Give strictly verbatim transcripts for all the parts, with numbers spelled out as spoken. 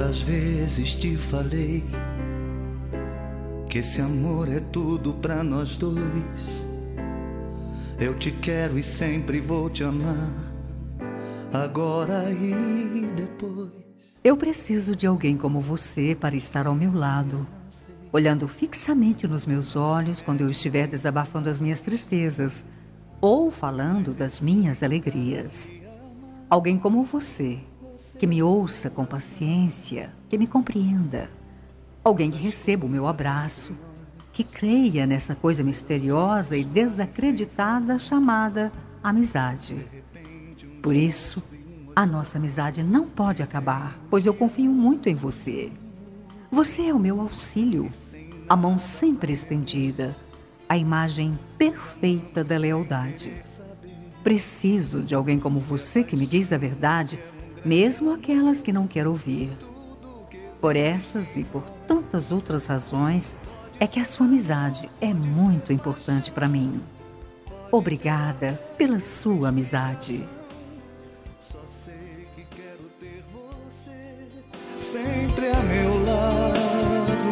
Quantas vezes te falei que esse amor é tudo pra nós dois. Eu te quero e sempre vou te amar, agora e depois. Eu preciso de alguém como você para estar ao meu lado, olhando fixamente nos meus olhos quando eu estiver desabafando as minhas tristezas ou falando das minhas alegrias. Alguém como você, que me ouça com paciência, que me compreenda. Alguém que receba o meu abraço, que creia nessa coisa misteriosa e desacreditada chamada amizade. Por isso, a nossa amizade não pode acabar, pois eu confio muito em você. Você é o meu auxílio, a mão sempre estendida, a imagem perfeita da lealdade. Preciso de alguém como você que me diz a verdade, mesmo aquelas que não quero ouvir. Por essas e por tantas outras razões, é que a sua amizade é muito importante para mim. Obrigada pela sua amizade. Só sei que quero ter você sempre a meu lado.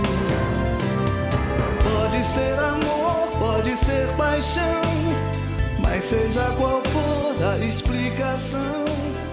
Pode ser amor, pode ser paixão, mas seja qual for a explicação,